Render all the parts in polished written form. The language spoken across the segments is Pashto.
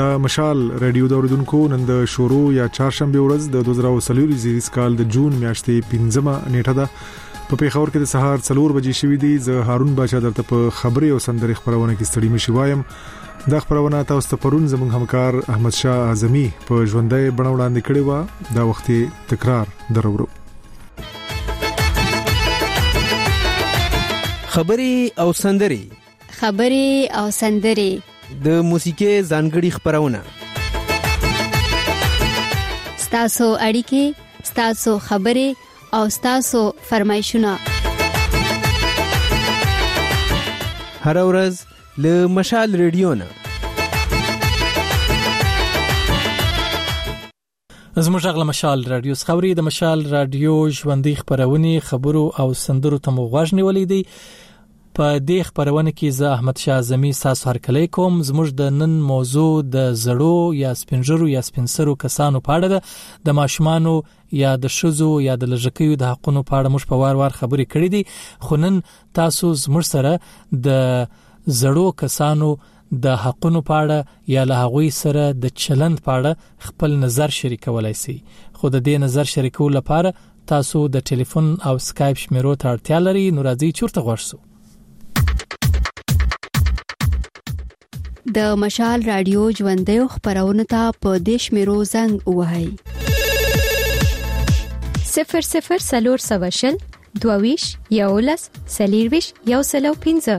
د مشال رادیو دوردونکو نن د شروع یا چهارشنبه ورځ د 2023 کال د جون میاشتې 15مه نیټه ده. په پیښور کې د سهار 4 بجې شوې دي. زه هارون بچا درته په خبري او سندري خبرونه کې ستړي مشي وایم. د خبرونه تاسو ته پرون زموږ همکار احمد شاه اعظمي په ژوندۍ بڼه وړاندې کړی و. دا وخت تکرار درورو. خبري او سندري د موسیقي ځانګړي خبرونه ستاسو اړیکې, ستاسو خبرې او ستاسو فرمایشونه هر ورځ له مشال ریډیو نه. زموږ غږ مشال رادیو خبري د مشال رادیو ژوندۍ خبرونه خبرو او سندرو ته مغواړ نیولې دي. په دې خبرونه کې زه احمد شاه اعظمي تاسو هرکلی کوم. زموږ د نن موضوع د زړو یا سپینجرو یا سپینسرو کسانو په اړه ده. د ماشومانو یا د شذو یا د لږکیو د حقونو په اړه موږ په وار خبرې کړې دي. خو نن تاسو زموږ سره د زړو کسانو د حقونو په اړه یا له هغوی سره د چلند په اړه خپل نظر شریکولای شئ. خو د دې نظر شریکولو لپاره تاسو د ټلیفون او سکایپ شمیرو ته اړتیا لرئ. نو راځئ چورته غوښسو. د مشال رادیو ژوندۍ خبرونه ته په دیش میرو زنګ وهاي 00 22 یولس سلیرویش یو سلو 15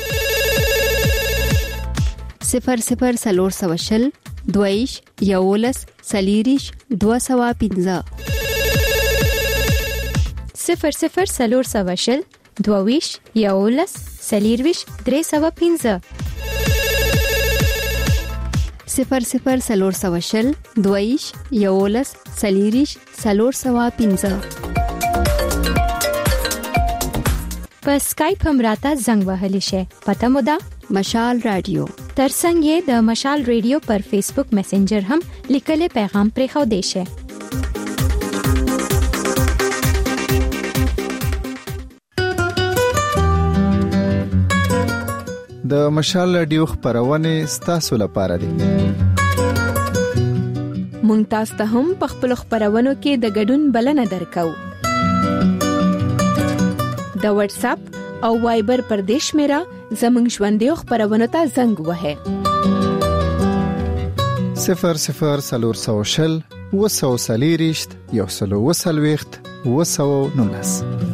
00 22 یولس سلیریش 215 00 22 یولس سلیرویش 315 00 22 یولس سلیریش 315 په اسکایپ هم راته زنګ وهلی شي. پته مو ده مشال رادیو. ترڅنګ د مشال رادیو پر فیسبوک میسنجر هم لیکلي پیغام پرې خو دی شي. د مشال رادیو خبرونه ستاسو لپاره دي. مونږ تاسو ته هم په خپل خبرونو کې د ګډون بلنه درکو. د واتس اپ او وایبر پر دیش میرا زمنګ ژوندۍ خبرونه ته زنګ وهه 00 وسوسلیریشت یو سلو وسلويخت وسو نونس.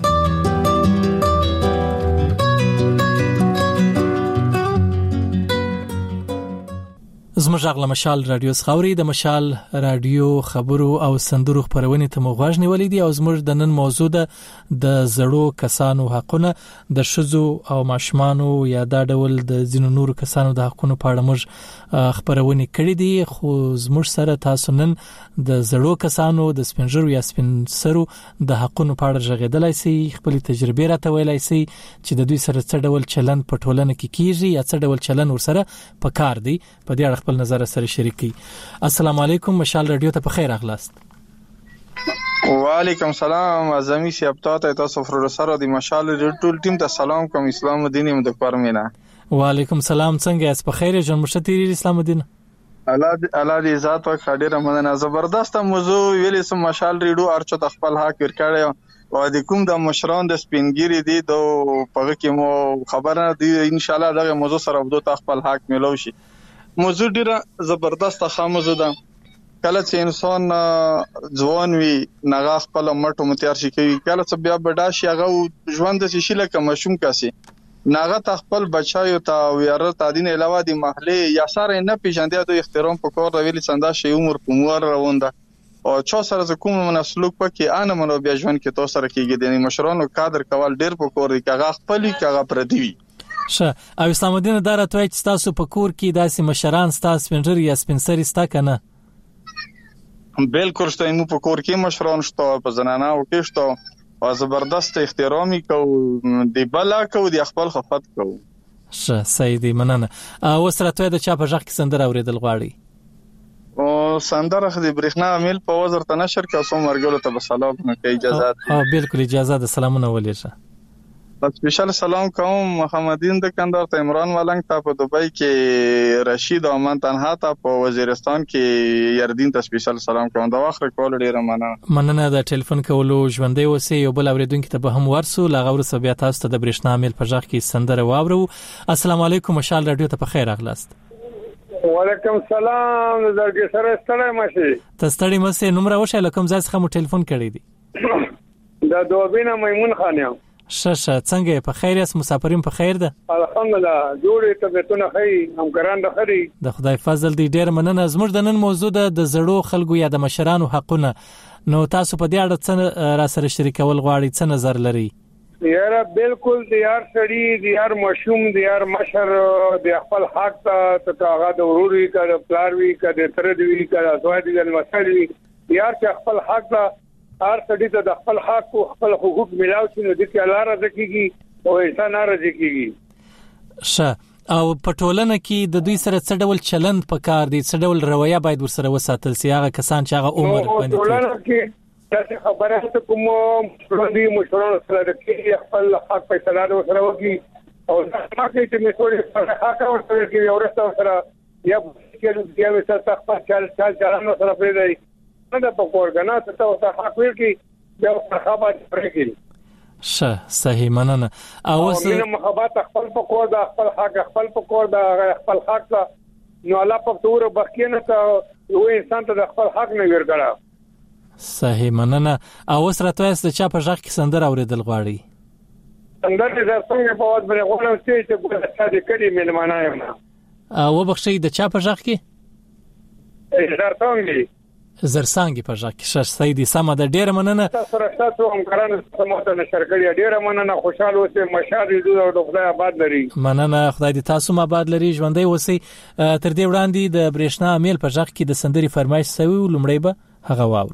زموږ غږ مشال رادیو خبري د مشال رادیو خبرو او سندرو خبرونه ته مغواړ نیولې دي. او زموږ د نن موضوع د زړو کسانو حقونه د شذو او ماشومانو یا د ډول د ځینو نورو کسانو د حقونو په اړه موږ خبرونه کړې دي. خو زموږ سره تاسو نن د زړو کسانو د سپینجرو یا سپینسرو د حقونو په اړه ژغېدلای شي, خپل تجربه راته ویلای شي چې د دوی سره څه ډول چلند په ټولنه کې کیږي یا څه ډول چلند ورسره پکار دی. په دې اړه خپل نظر سره شریکي. السلام علیکم. مشال رادیو ته بخیر اغلاست. وعلیکم سلام. اعظمي سی ابطاط تاسو فرسره د مشال رادیو ټول ټیم ته سلام کوم. اسلام الدین مدکر مینا. وعلیکم سلام. څنګه یاست؟ بخیر جن مشتری اسلام الدین. الله دې ذات او خاطر مننه. زبردست موضوع ویلې سم مشال رادیو ارچو خپل حق ورکړی او د کوم د مشران د سپینګری دي دو پغه کې مو خبره دي. ان شاء الله دغه موضوع سره ودو خپل حق ملو شي. موضوع ډیره زبردست خاموزه ده. کله چې انسان ځوان وي نغه خپل مټو متیار شي کوي, کله چې بیا بډا شي هغه ژوند د شي لکه مشوم کاسي نغه خپل بچایو ته ویاره تادین علاوه د محله یا سره نه پیژندې د احترام په کور ویلي څنګه شي عمر په مور روانده او چا سره کوم منسلوک پکې ان منو بیا ژوند کې تو سره کېږي. د مشرانو قدر کول ډیر په کور دی کغه خپل کغه پردي وي. او اسلام الدین داره توی چې تاسو په کور کې داسې مشران تاسو سپینجر یا سپینسری ستا کنه؟ بالکل شته. مو په کور کې مشران شته, په زنانه او کې شته او زبردست احترامي کو دی بلا کو دی خپل خفت کو. سیدی مننه. او سره توی د چا په ځخ کې سندره اوریدل غواړي؟ او سندره خدي برېښنا میل په وزر ته نشر کا سو مرګلو ته سلام نه کوي. اجازه بالکل اجازه ده. سلامونه ولېشه. سپیشل سلام کوم محمدین د کندهار ته عمران ملنګ ته په دوبۍ کې رشید او من تنها ته په وزیرستان کې یاردین ته سپیشل سلام کوم دا واخره کول ډیره مننه د ټلیفون کولو ژوندۍ اوسې یو بل اوریدونکو ته به هم ورسو لاغور سبیا تاسو ته د برېښنا میل په ځخ کې سندره واورو. السلام علیکم مشال رادیو ته په خیر اغلاست. وعلیکم السلام زړګي سره ستړی مشه ته ستړی مشه نمبر وشه لکم ځای څخه مو ټلیفون کړی دی دا دوبینه میمون خانم ششه څنګه په خیر یاست مسافرین په خیر ده الحمدلله جوړې طبيعتونه خي همکاران د خري د خدای فضل دی ډیر مننه. زموږ د نن موضوع د زړو خلکو یا د مشرانو حقونه نو تاسو په دې اړه څه را سره شریکول غواړئ څه نظر لري؟ یاره بالکل د یار سړی د یار مشوم د یار مشر د خپل حق ته هغه د وروري کړه پلاروي کړه تر دې کړه زوادي د مسلې یار چې خپل حق هر سړي ته د خپل حق او خپل حقوق ملاو شي نو د کې الله راځي کیږي او انسان راځي کیږي. ښه او په ټولنه کې د دوی سره څه ډول چلند پکار دي څه ډول رویه باید ورسره وساتل سي هغه کسان چې هغه عمر باندې ټولنه کې دا خبره ته کوم مشرانو سره کې خپل حق په سلام سره وږي او دا کې چې مسؤل حق او سره کې اورسته سره یا چې د یو څه خپل چلند سره پیدا نه د پکورګنا ته حق ورکی بیا محبت پرېږي. ښه صحیح مننه. او محبت خپل پکور د خپل حق خپل پکور د خپل حق نو الله په تور بخینه ته یو انسان ته د خپل حق نه ورګړه. صحیح مننه. او سره تاسو د چا په ځخ کې سندره اوریدل غواړي؟ سندره د څنګه په وخت باندې غواړم چې ګل ساده کړي ملمانه یم. او بخښي د چا په ځخ کې؟ زرسانګي په ځکه چې سیدی سم د ډیر مننه تاسو هم کارانو سمته نشرګړی ډیر مننه خوشاله اوسئ مشال دې او خدای آباد لري. مننه خدای دې تاسو هم آباد لري ژوندۍ اوسئ. تر دې وړاندې د برېښنا میل په ځکه کې د سندري فرمایش سوي لومړی به هغه واورو.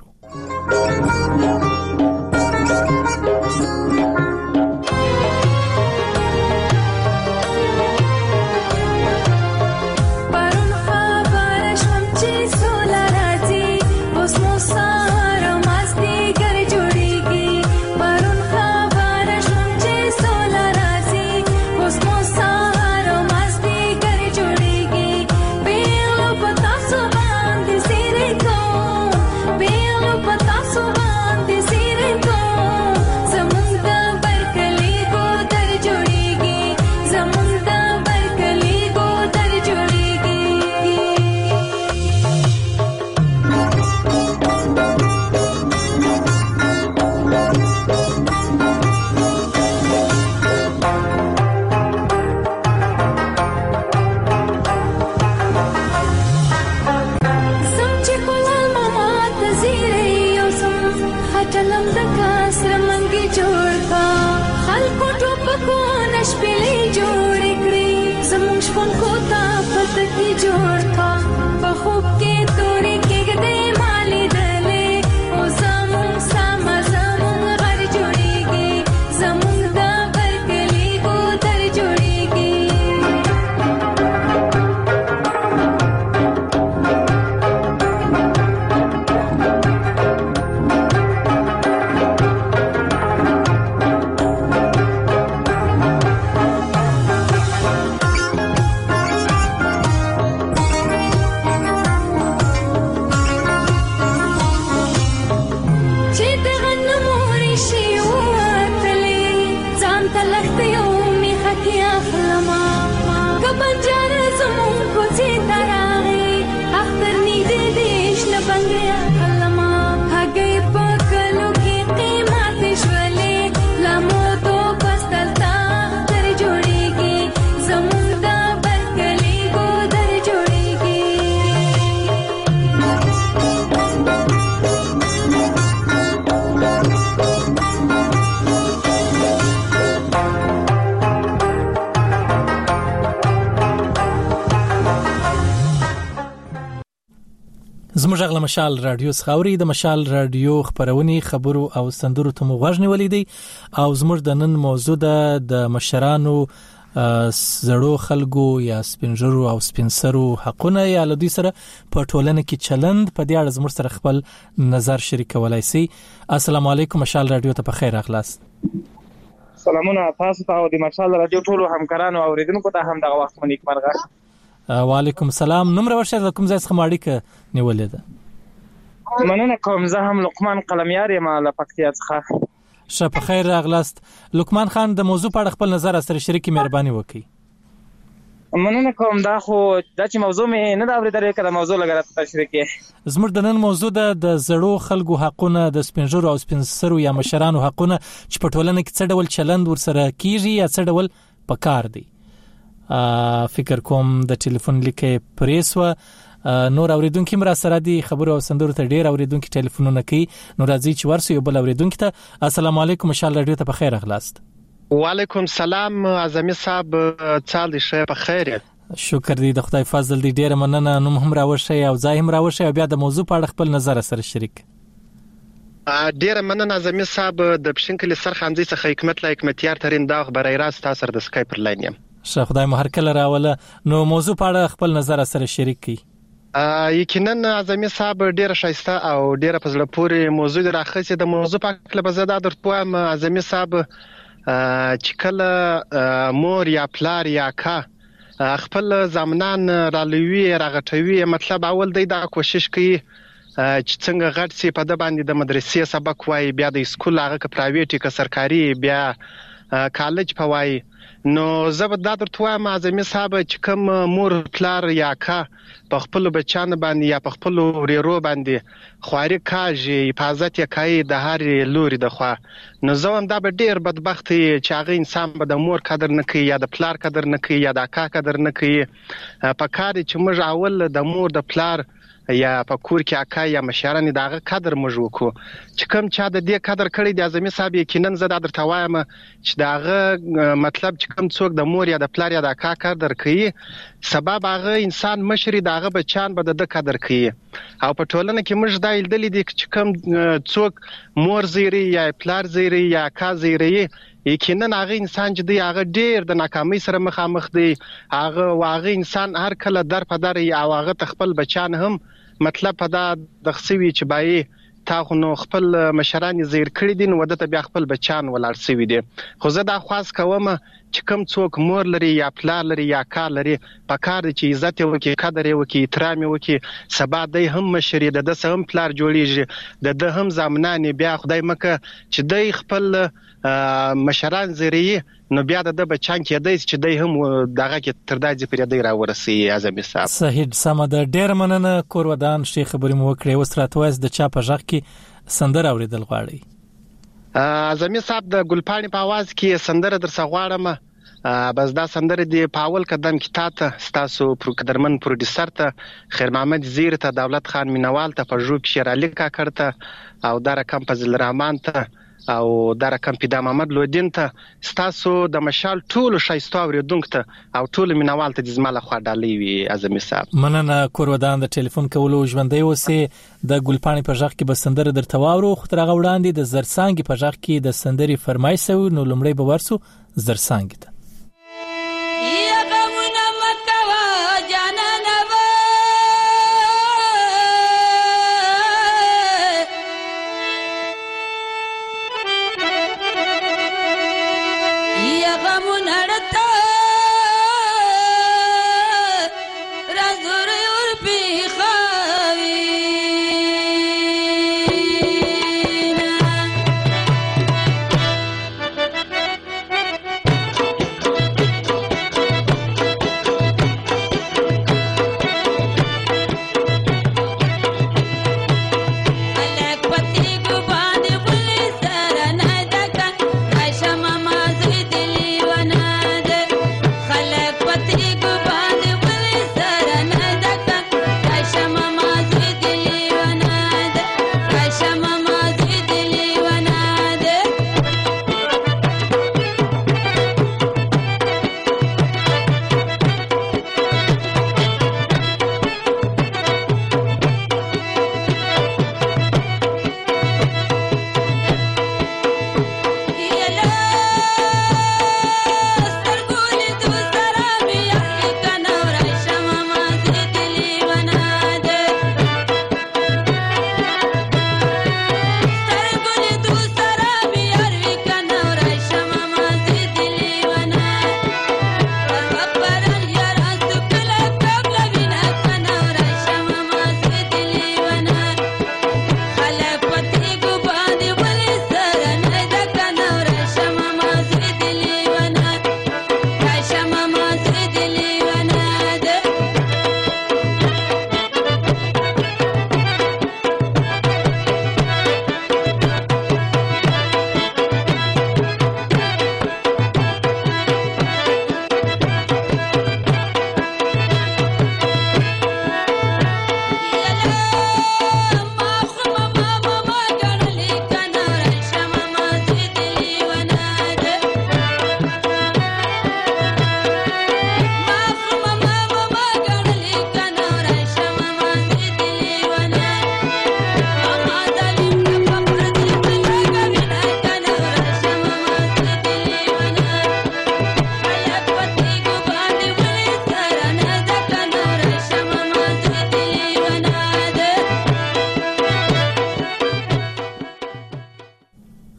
زموږ غل مشال رادیو خاوري د مشال رادیو خبرونی خبرو او سندرو ته مغوښنی ولیدي او زموږ د نن موضوع د مشرانو زړو خلکو یا سپینجرو او سپینسرو حقونه یا لدی سره په ټولنه کې چلند په دې اړه زموږ سره خپل نظر شریکولای شي. السلام علیکم مشال رادیو ته په خیر اخلاص. سلامونه تاسو ته او د مشال رادیو ټولو همکارانو او اوریدونکو ته هم دغه وخت منیک مرغه. وعلیکم السلام. نوم راوښه کوم ځای څخه اړیکه نیولې ده؟ مننه کوم. زه هم لقمان قلمیار یم له پکتیا څخه. ښه په خیر راغلاست. لقمان خان د موضوع په اړه خپل نظر سره شریکي مهرباني وکړئ. مننه کوم. دا چې موضوع مې نه دا اورېدلې کله موضوع لګره تشریح کې. زموږ د نن موضوع د زړو خلکو حقونه د سپینږیرو او سپینسرو یا مشرانو حقونه چې په ټولنه کې څه ډول چلند ورسره کیږي یا څه ډول پکار دی. فکر کوم د ټلیفون لیکې پریسو نور اوریدونکو مرا سره دي خبرو او سندرو ته ډیر اوریدونکو ټلیفونونه کوي. نو راځي چې ورسو یو بل اوریدونکو ته السلام علیکم مشال رادیو ته په خیر اغلاست. وعلیکم السلام اعظمي صاحب چال دي شه په خیر. شکر دی د خدای فضل دی ډیر مننه. نوم هم راوښه او ځای هم راوښه او بیا د موضوع په اړه خپل نظر سره شریک. ډیر مننه اعظمي صاحب د پښینکلي سرخاندي څخه حکمت لا حکمتیار ترين دا خبرای راست تاسو د سکای پر لاین یم. شه خدای مو هر کله راوله. نو موضوع په اړه خپل نظر سره شریک کی. یقینا اعظمي صاحب ډیر شایسته او ډیر په زړه پورې موضوع راخصه. د موضوع په اړه به زه درته وایم اعظمي صاحب چې کله مور یا پلار یا کا خپل زامنان رالوي راغټوي مطلب اول دا کوشش کوي چې څنګه غټ سي په د باندې د مدرسې سبق وای بیا د سکول هغه ک پرایویټ ک سرکاري بیا کالج پوای. نو زه به درته وایم اعظمي صاحب چې کوم مور پلار یا کا په خپل بچان باندې یا په خپل وريرو باندې خواري کاږي حفاظت یې کوي د هر لوري د خوا. نو زه هم دا به ډیر بدبخت چې هغه انسان به د مور قدر نه کوي یا د پلار قدر نه کوي یا د اکا قدر نه کوي. په کار چې موږ اول د مور د پلار یا په کور کې اکا یا مشران دغه قدر موږ وکړو. چې کوم چا د دې قدر کړی د اعظمي صاحب یقینا زه درته وایم چې دغه مطلب چې کوم څوک د مور یا د پلار یا د اکا قدر کوي سبب هغه انسان مشري دغه بچان به د قدر کوي. او په ټولنه کې موږ دا لیدل دي چې کوم څوک مور زیری یا پلار زیری یا اکا زیری یقینا هغه انسان چې دی هغه ډیر د ناکامۍ سره مخامخ دی. هغه انسان هر کله در په در او هغه تخپل بچان هم مطلب په دا د خصوی چې بای تا خو نو خپل مشران زیر کړی دي نو ودته بیا خپل بچان ولاړ سوي دي. خو زه دا خواست کوم چې کوم څوک مور لري یا پلار لري یا کار لري په کار چې عزت وکي قدر وکي احترام وکي سبا دای هم مشري د هم پلار جوړیږي د هم زامنان بیا خدای مکه چې دای خپل مشران زری نو بیا د بچان کې دای چې دای هم دغه کې تر دای پر دای را ورسي اعظمي صاحب. صحیح سم د ډیر مننه کور ودان شیخ خبرې مو وکړې وستراتوس د چا په ژغ کې سندر اوریدل غواړي. اعظمي صاحب د ګلپاڼې په आवाज کې سندره در څغواړم. بس دا سندره دی په اول قدم کې تاسو تاسو پروګرامن پروډوسر ته خیر محمد زیر ته دولت خان مینوال ته په ژوب شیرالی کا کړته او دا رقم فضل الرحمن ته او دا رقم پیدا محمد لودین ته تاسو د مشال ټول شایسته اوریدونکو ته او ټول مینوال ته د زماله خوا ډالې وي اعظمي صاحب. مننه کور ودان د ټلیفون کولو ژوندۍ اوسه د ګلپاڼې په ژغ کې به سندره درته واورو. خو تر هغه وړاندې د زرسانګ په ژغ کې د سندري فرمایش نو لومړی به ورسو زرسانګ ته.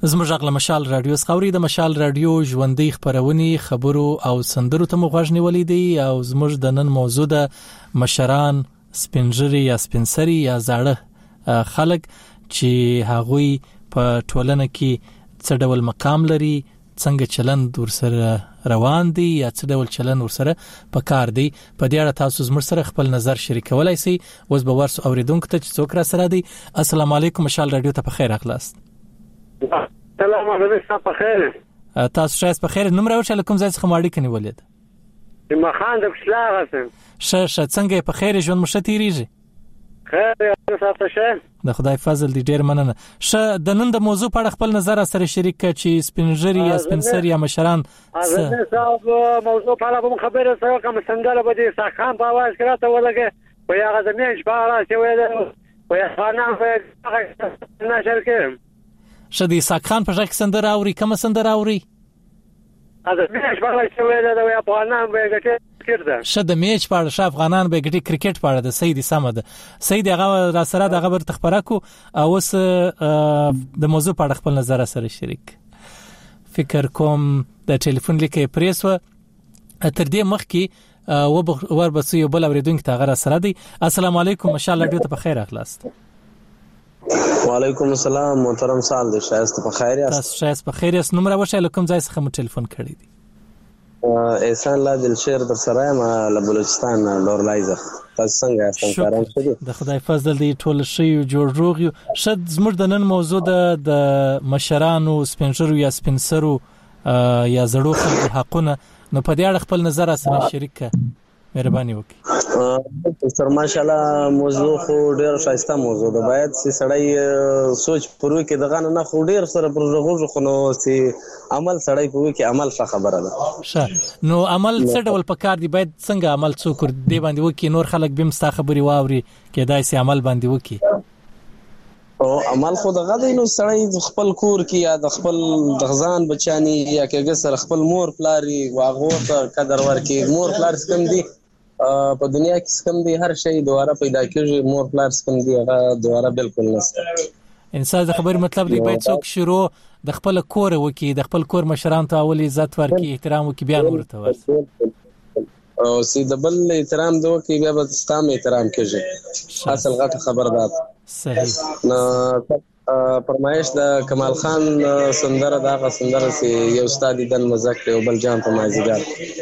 زموږ غږ مشال رادیو خبري د مشال رادیو ژوندۍ خبرونه خبرو او سندرو ته مغوښنی ولیدي او زموږ د نن موضوع د مشران سپینجری یا سپینسری یا زاړه خلک چې هغوی په ټولنه کې څه ډول مقام لري، څنګه چلند ورسره روان دي یا څه ډول چلند ورسره په کار دی. په دې اړه تاسو زموږ سره خپل نظر شریکولای شئ. اوس به ورسو اوریدونکو ته چې څوک را سره دي. السلام علیکم، مشال رادیو ته په خیر اخلاص. سلام علیکم، په خیر. تاسو شایست په خیر. نوم راوړل کوم ځای څخه ماړی کني ولید؟ ما خان د فشلاغ اسم. څنګه په خیر ژوند مشتیریږي؟ خیر تاسو شه. د خدای فضل دی ډیر مننه. د نن د موضوع په اړه خپل نظر سره شریک کړئ چې سپینجری یا سپینسری یا مشران زه صاحب موضوع په اړه به خبره سره کوم څنګه به دي ساخان په आवाज کراته ولګه په هغه زمين شپاره چې وایي په خانه په نشر کې شدي ساخان په ځکه سندره اوري کوم سندره اوري دا میچ په اړه چې وایي دا په افغانان به ګټه شد میچ په اړه افغانان به ګټي کرکټ په اړه د سید سمد سید هغه را سره د خبر تخبره کو او اوس د موضوع په اړه خپل نظر سره شریک فکر کوم د ټلیفون لیکه پریس و تر دې مخکې ور بس یو بل اوریدونکو ته غره سره دی. السلام علیکم، ماشاءالله ډیو ته په خیر اخلاص. وعلیکم السلام محترم سال دې شایست په خیر یاست. تاسو شایست په خیر یاست. نمبر وشاله کوم ځای څخه مو ټلیفون کړی دی؟ احسان لا دلشیر در سره ما له بلوچستان لورلایزه. تاسو څنګه یاست؟ کاران ښه دي؟ د خدای فضل دی ټول شی جوړ روغ یو. شد زموږ د نن موضوع د مشرانو سپینجرو یا سپینسرو یا زړو خلکو حقونه، نو په دې اړه خپل نظر سره شریک کړئ. مهرباني وکړئ. سر ماشاءالله موضوع خو ډیر شایسته موضوع ده. باید چې سړی سوچ پرو کې دغه نه خو ډیر سره پرغوږ خو نو چې عمل سړی پوي کې عمل ښه خبره ده. نو عمل څه ډول پکار دی؟ باید څنګه عمل څوک دی باندې وکي نور خلک به مستا خبري واوري کې دای سي عمل باندې وکي؟ او عمل خو دغه دی نو سړی خپل کور کې یا د خپل دغزان بچانی یا کې سره خپل مور پلاری واغو ته قدر ورکي. مور پلار سکم دی په دنیا کې سکم دی، هر شی دوباره پیدا کیږي. مور پلار سکم دی هغه دوباره بالکل نشته. انسان د خبر مطلب دی باید څوک شروع د خپل کور وکي، د خپل کور مشران ته اول عزت ورکي، احترام وکي، بیا ورته ورسي او سي دبل احترام دو کې بیا به ستام احترام کیږي. اصل غټه خبر ده. صحیح. فرمایش د کمال خان سندره دغه سندره سي یو استاد دن مزک او بل جان په مازیګر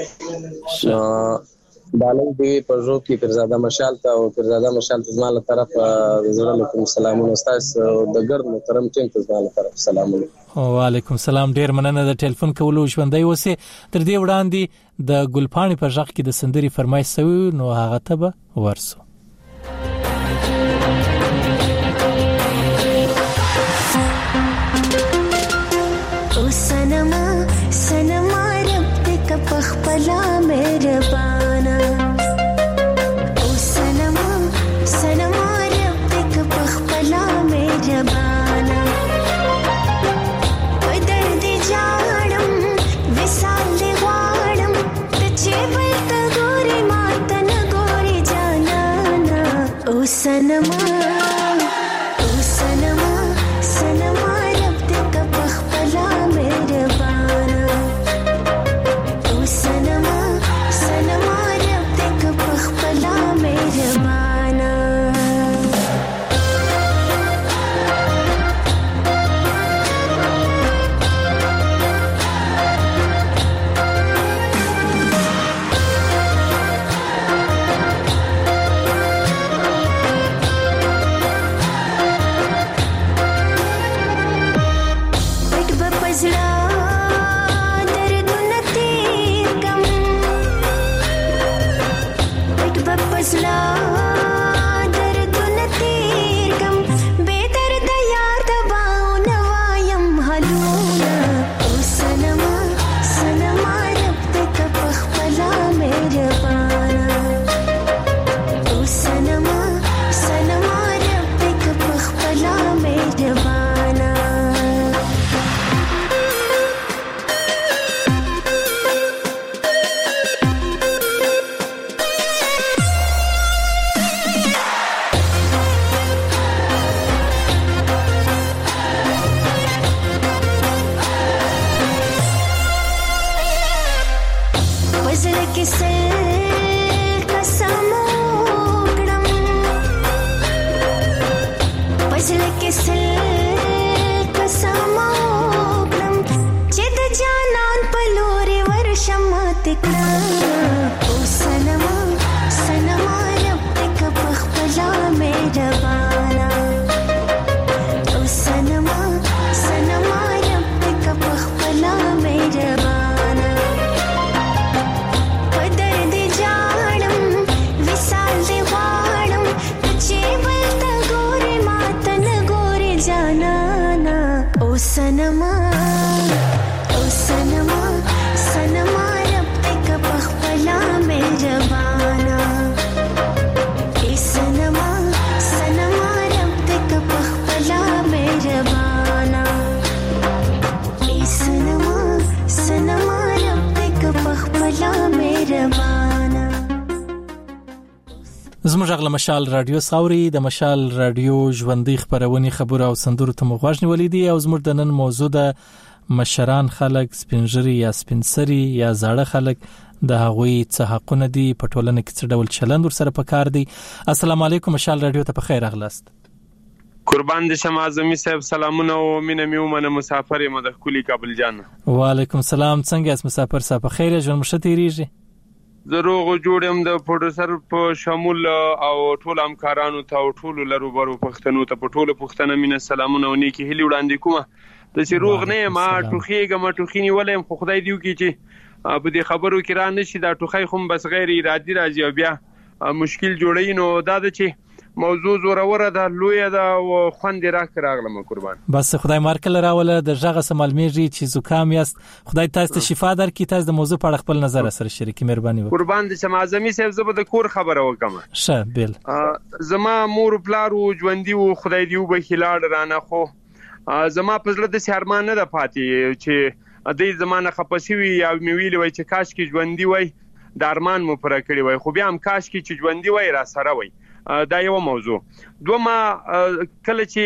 دالای دی په جو کې فرزاده مشال ته او فرزاده مشال ته زماله طرف زړه لكم سلامونه استاد د ګرد محترم ټیم ته زماله طرف سلامونه. وعلیکم السلام. ډیر مننه د ټلیفون کولو ژوندۍ وسه. تر دې وړاندې د ګلپاڼې په ځخ کې د سندري فرمایش سوي نو هغه ته به ورسو. सनमा रब तक पखपला मेहरबाना ओ सनमा रब तक पखपला मेहरबाना बदल दे जाड़म विसाल दे वाड़म तचे बलता गोरी मातन गोरी जाना जानाना ओ सनमा सनमा रब तक पखपला मेहरबाना ए सनमा रब तक पखपला मेहरबाना ए सनमा रब तक पखपला मेहरबाना زموږ غل مشال رادیو ساوري د مشال رادیو ژوندۍ خبرونه خبر او سندرو ته مغواژ نیولې دي او زموږ د نن موضوع د مشران خلک سپینجری یا سپینسری یا زاړه خلک د هغوی څه حقونه دي په ټولنه کې څه ډول چلند ورسره پکار دي. السلام علیکم مشال رادیو ته په خیر اغلاست. قربان دې شم اعظمي صاحب سلامونه او مینه میومنه مسافر یم د کلی کابل جان. وعلیکم السلام څنګه اس مسافر صاحب په خیر ژوند مشتریږي. زروغ جوړم د پروډوسر په شمول او ټول همکارانو ته او ټول لروبرو پښتنو ته په ټول پښتنه مینه سلامونه او نیکی هلي وړاندې کوم. د چې روغ نه ما ټوخیګم ټوخینی ولیم خو خدای دیو کی چې په دې خبرو کې را نشي دا ټوخی خو بس غیر ارادي راځي او بیا مشکل جوړی نو دا د چې موضوع زوروره ده لوی ده او خوند راغلم قربان. بس خدای مارکل راوله د ژغه سمالمیږي چې زکام یاست خدای تاسو ته شفا درکړي. تاسو د موضوع په اړه خپل نظر سره شریکي مهرباني وکړئ. قربان دې شم اعظمي صاحب زه به د کور خبره وکم. شه بل زما مور پلار او ژوندۍ او خدای دیو به خلاړ رانه خو زما په زړه د شرمان نه ده پاتې چې دې زمانه خپسوي یا میویل وای چې کاش کې ژوندۍ وای د ارمان مو پر کړی وای خو بیا هم کاش کې چې ژوندۍ وای را سره وای. دا یو موضوع. دوما کله چې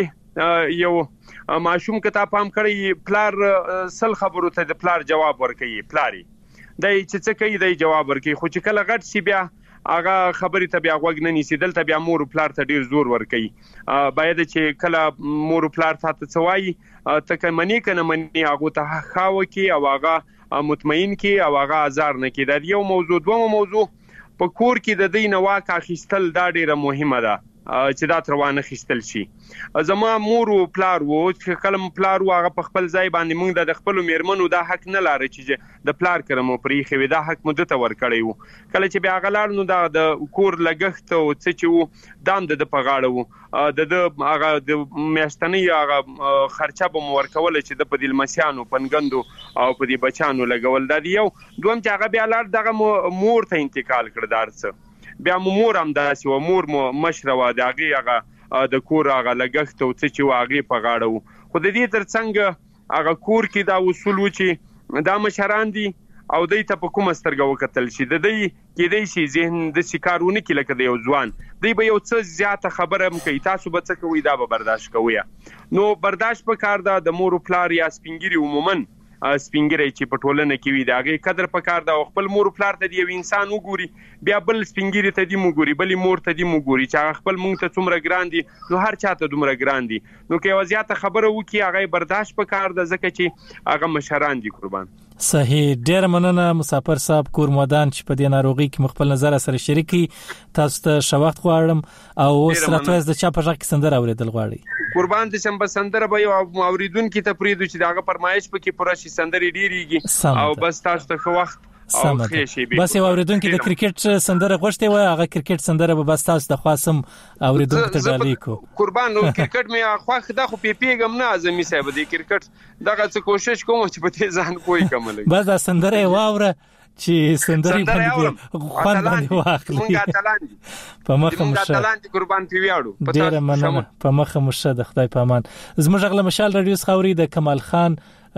یو ماشوم کتاب پام کړی پلار سل خبرو ته د پلار جواب ورکړي پلاری دای چې څه کوي دای جواب ورکړي خو چې کله غټ شي بیا هغه خبرې ته بیا غوږ نه نیسي دلته بیا مور پلار ته ډیر زور ورکړي. باید چې کله مور پلار ته څوای ته منی کنه منی هغه ته خاو کی او هغه مطمئن کی او هغه ازار نه کی. دا یو موضوع. دوم موضوع په کور کې د دې نواک اخیستل دا ډیره مهمه ده چې دا تروانه خستل شي. زما مور او پلار وو چې کلم پلار واغه په خپل ځای باندې موږ د خپل میرمنو دا حق نه لاره چې د پلار کرمو پرې خوي دا حق مدته ور کړی وو. کله چې بیا غلار نو دا د کور لګښت او څه چې وو دام د پغاړه وو د هغه د میاشتنی هغه خرچه به مور کول چې د په دل مسیانو پنګندو او په دې بچانو لګول دا یو. دوم چې هغه بیا لار دغه مور ته انتقال کړ دارڅ بیا مور هم داسې و مور مو مشره و دغه هغه د کور هغه لګښت او څه چې واغې په غاړه وو. خو د دې ترڅنګ هغه کور کې دا اصول و چې دا مشران دي او دوی ته په کومه سترګه وکتل شي د دوی کېدای شي ذهن د شکارونه کې لکه د یو ځوان دوی به یو څه زیاته خبره هم کوي تاسو به څه کوئ دا به برداشت کوئ. نو برداشت پکار ده د مور او پلار یا سپینګری عموما سپینګری چې په ټولنه کې وي داغه قدر پکار ده. خپل مور او پلار ته دی انسان وګوري بیا بل سپینګری ته دی وګوري بل مور ته دی وګوري چې خپل مونږ ته څومره ګران دي نو هر چاته دومره ګران دي. نو کې وضعیت خبره وکي هغه برداشت پکار ده ځکه چې هغه مشران دي قربان. صحیح. ډیر مننه مسافر صاحب کور مودان چې په دې ناروغي کې خپل نظر سره شریکي. تاسو ته شوخت غواړم او سراتوز د چا په ځای کې سندره اوریدل غواړي. قربان دې شم به سندره به یو اوریدونکو ته پریدو چې داغه فرمایش پکې پوره شي سندري ډیریږي او بس تاسو ته خو وخت او خېشي به بس یو اوریدونکو د کرکټ سندره غوښته و هغه کرکټ سندره به بس تاسو د خاصم اوریدونکو ته ډالې کو. قربان نو کرکټ مې خوښ ده خو پیګم نه اعظمي صاحب د کرکټ دغه څه کوشش کوم چې په دې ځان کوی کومل بس دا سندره واوره چې سندري باندې خوان باندې واخلي. مونږه تلاندي په مخه مشه تلاندي قربان پیوړو ډیر مننه په مخه مشه د خدای په امان. زموږ غل مشال رادیو خوري د کمال خان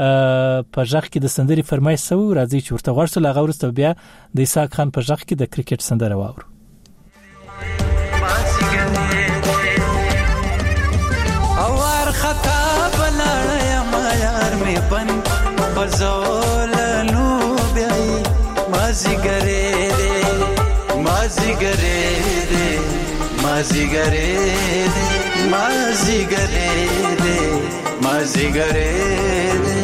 په ځخ کې د سندري فرمایش سو راځي چې ورته ورسره لغه ورسته بیا د اسحاق خان په ځخ کې د کرکټ سندره واورو. اور خطا بلړیا ما یار می بن بزول نو بیاي مازی ګره دې مازی ګره دې مازی ګره دې مازی ګره دې مازی ګره دې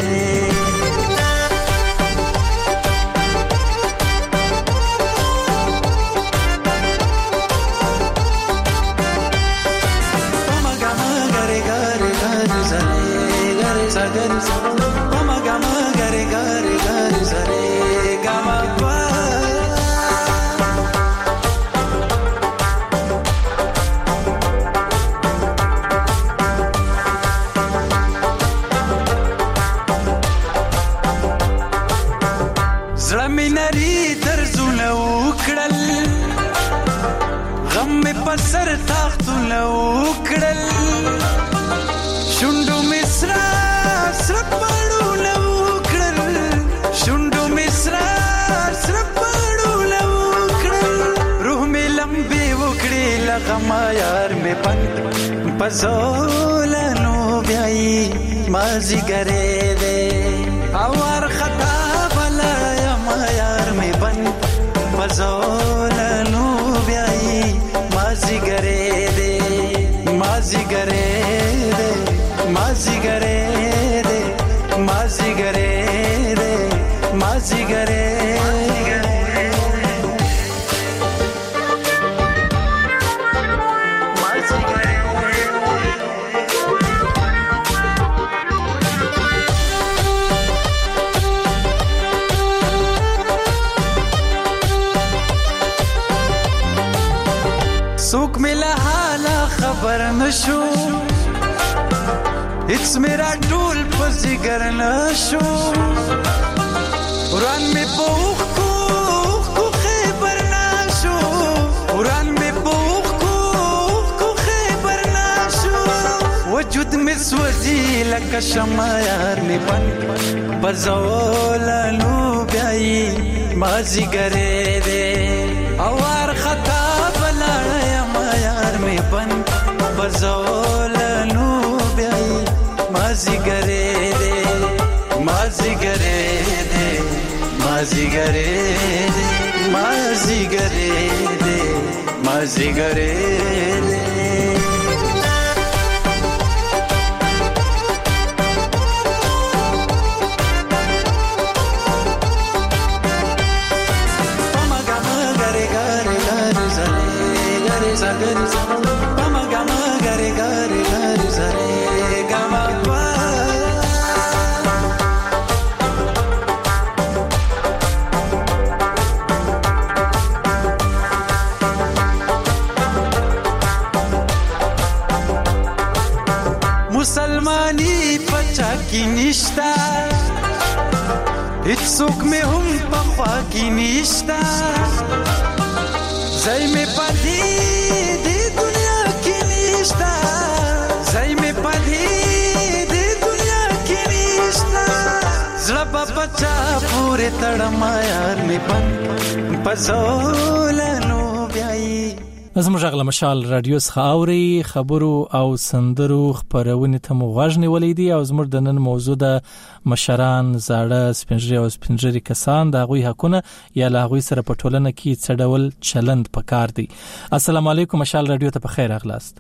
سر تاختونه وکړل شونډو مې سره سره پړونه وکړل شونډو مې سره سره پړونه وکړل روح مې لمبې وکړې له غمه یار مې بند په زولنو بیایي مازدیګری دی او وارخطا بلایم یار مې بند په زولنو بیایي مازدیګری دی مازدیګری دی مازدیګری دی مازدیګری دی مازدیګری څوک مې له حاله خبر نشو هیڅ مې راټول په ځیګر نشو وران مې په اوښکو خیبر نشو وران مې په اوښکو خیبر نشو وجود مې سوځي لکه شمع یار مې بند په زولنو بیایي مازدیګری دی او وارخطا بلاړیم یار مې بند په زولنو بیایي مازدیګری دی مازدیګری دی مازدیګری دی مازدیګری دی مازدیګری دی مسلمانی پچا کی نشتا هیڅوک مې هم په خوا کې نشتا ځای مې پدې دې دنیا کې نشتا ځای مې پدې دې دنیا کې نشتا زړه په پچا پورې تړم یار مې بند په زولنو بیایي زموږ غل مشال رادیو څخه اوري خبرو او سندرو خبرونه ته مغوږ نیولې دي او زموږ د نن موضوع د مشران زاړه سپینجری او سپینجری کسان د غوي حقونه یا له غوي سره په ټولنه کې څه ډول چلند پکار دي. السلام علیکم مشال رادیو ته په خیر اغلاست.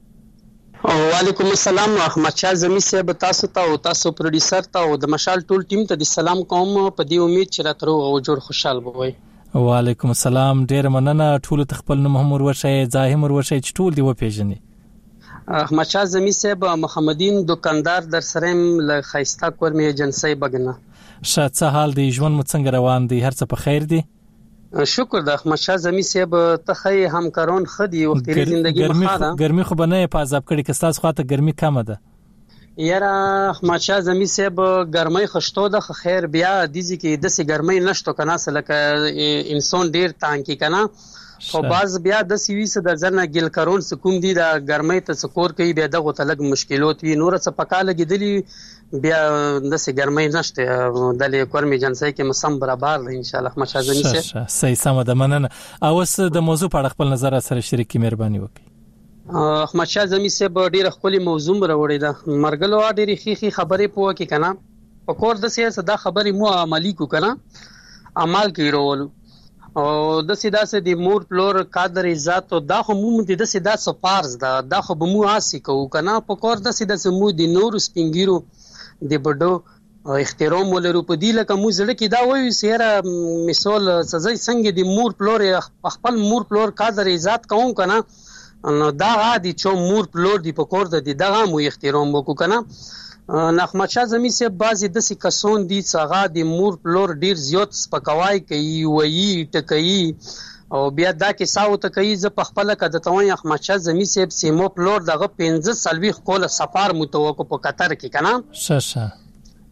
وعلیکم السلام احمد شاه زمي صاحب تاسو ته او تاسو پروډوسر ته او د مشال ټول ټیم ته د سلام کوم په دې امید چې راترو او جوړ خوشحال وي. وعلیکم السلام ډیر مننه ټول تخپل نوم هم ورشي ځای هم ورشي چې ټول دی و پیژني. احمد شاه زمي صاحب محمدین دکاندار در سرم ل خيستا کورمي ایجنسی بغنه. شاته حال دی ژوند مو څنګه روان دی هر څه په خیر دی؟ شکر د احمد شاه زمي صاحب ته خې همکارون خدي وختي ژوندۍ مخاله ګرمي خو بنه په عذاب کړي کستاس خواته ګرمي کمه ده. یاره احمد شاه زمي صاحب ګرمۍ خشتو د خیر بیا دیږي کې د سي ګرمۍ نشته کنه سلکه انسان ډیر تانکی کنه خو باز بیا د سیوی سره د ځنه ګل کرون سکوم دي د ګرمۍ ته سکور کوي بیا دغه تلګ مشکلات وي نور څه پکاله کېدلی بیا د سي ګرمۍ نشته د کورمي جنسي کې مسم برابر دی ان شاء الله احمد شاه زمي صاحب صحیح سم ده مننه او د موضوع په اړه خپل نظر سره شریکي مهرباني وکړئ. احمد شاه زمي صاحب ډیره خولي موضوع راوړی دا مرګلو ډیره خيخي خبرې پوه کې کنه په کور د سیاست دا خبرې مو عملی کو کنه عمل کیرول او د سیداسه د مور پلور قادر عزت او دا خو مو د سیداسه فارز دا خو به مو آسی کو کنه په کور د سیداسه مو د نور سپینګیرو د بډو احترام ولرو په دی لکه مو زړه کې دا وایي سیره مثال سزا څنګه د مور پلور خپل مور پلور قادر عزت کوم کنه نو دا غادي چې مور پلور دی په کور د دغه مو احترام وکړو کنه احمد شاه زمي صاحب بازي د کسون دي څنګه د مور پلور ډیر زیات سپکوای کوي وایي ټکوي او بیا دا کې ساو ته کوي ز په خپل کده توي احمد شاه زمي صاحب سیمو پلور دغه 15 سلوي کوله سفر متوقع په قطر کې کنه شاشه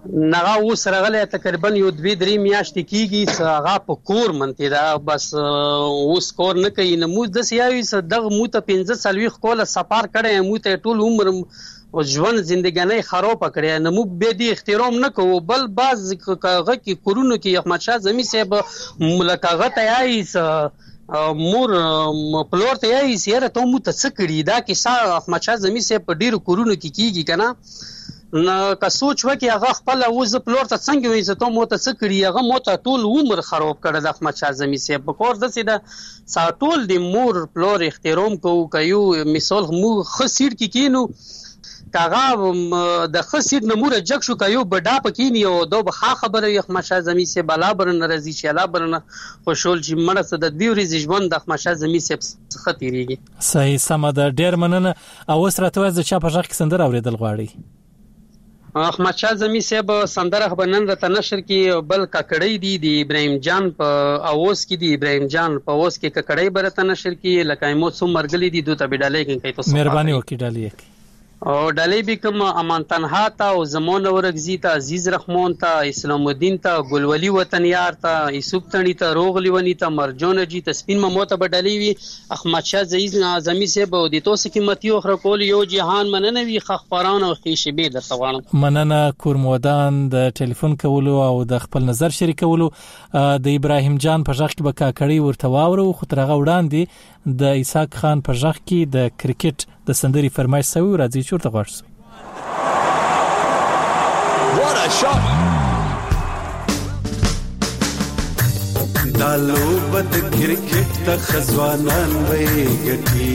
نغه اوس راغلی تقریبا یو 2-3 میاشتې کېږي چې هغه په کور منتې ده بس اوس کور نه کوي نه موږ داسې یاوي چې دغه مو ته 45 کوله سفر کړی مو ته ټول عمر ژوند زندګانۍ خرابه کړې نه موږ به دې احترام نه کوو بل بعض هغه کې کورونو کې احمدشاه زمي صاحب لکه هغه ته یایي مور پلور ته یایي سیاره ته مو ته څه کړي دا کیسه احمدشاه زمي صاحب په ډېرو کورونو کې کېږي که نه که سوچ وکړي هغه خپله اوس زه پلور ته څنګه وایي چې ته مو ته څه کړي هغه مو ته ټول عمر خراب کړی د احمدشاه زمي صاحب په کور داسې ده ټول د مور پلور احترام کوو که یو مثال موږ ښه سیټ کې کینو که هغه د ښه سیټ نه موږ جګ شو که یو بډا په کیني او دا به ښه خبره وي احمدشاه زمي صاحب الله برنه راځي چې الله برنه خوشحال شي مړه څه د 2 ورځې ژوند د احمدشاه زمي صاحب څخه تېرېږي صحیح سمه ده ډېر مننه او اوس راته وایه د چا په غږ کې سندره اورېدل غواړئ احمدشاه زمي صاحب سندره خو به نن راته نشر کې بل ککړی دي د ابراهیم جان په اواز کې دي ابراهیم جان په اواز کې ککړی به راته نشر کې لکه ایمو څو مرګلي دي دوی ته به ډالۍ کوي تاسو مهرباني وکړئ ډالۍ او ډالۍ به کوم امان تنها ته او زمون ورغزي ته عزیز رحمان ته اسلام الدین ته ګلولي وطن یار ته یوسف تڼي ته روغلی ونی ته مرجون جی ته سپین ممو ته به ډالۍ وي احمدشاه زمي صاحب او د توسو قیمتي او خرکول یو جهان مننه وي خخپاران او خیشبه درته غواړم مننه کورمودان د ټلیفون کولو او د خپل نظر شریکولو د ابراهیم جان په ځخ کې به کاکړی ورته واورو خو ترغه وړاندې د اسحاق خان په ځخ کې د کرکټ د سندري فرمایش سوي راځي چورته غواړم What a shot دالو بد کرکټ ته خزوانان وې ګټي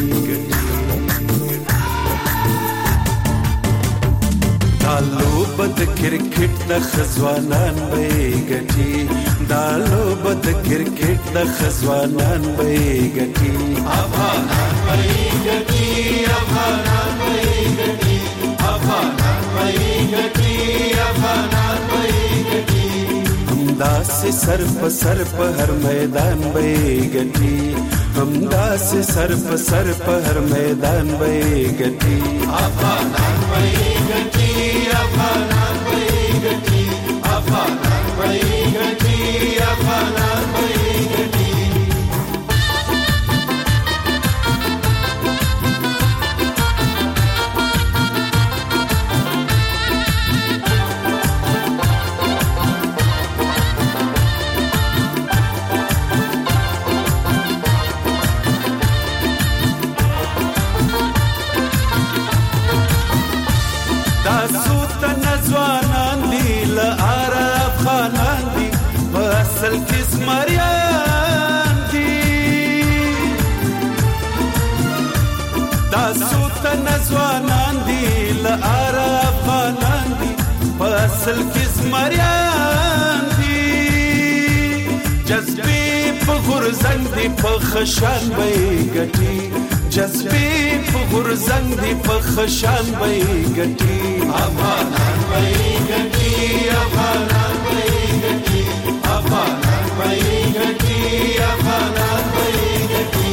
دالو بد کرکټ ته خزوانان وې ګټي دالو بد کرکټ ته خزوانان وې ګټي افغانان وې ګټي افغانان وې ګټي افغانان وې ګټي افغانان وې ګټي همدا سے سر په هر میدان وې ګټي همدا سے سر په هر میدان وې ګټي افغانان وې ګټي افغانان وې ګټي افغانان وې ګټي افغانان وې ګټي نزوانان دی لآرا افغانان دی فاصل کس مریان دی جذبی پا غرزنگ دی پا خشان بای گٹی جذبی پا غرزنگ دی پا خشان بای گٹی افغانان بای گٹی افغانان بای گٹی افغانان بای گٹی افغانان بای گٹی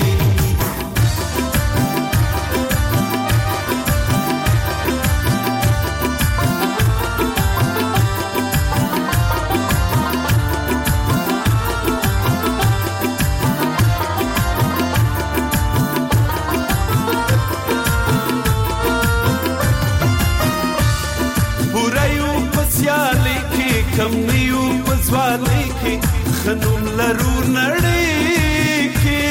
کم نیو پزوالی کی خنوم لرو نړۍ کی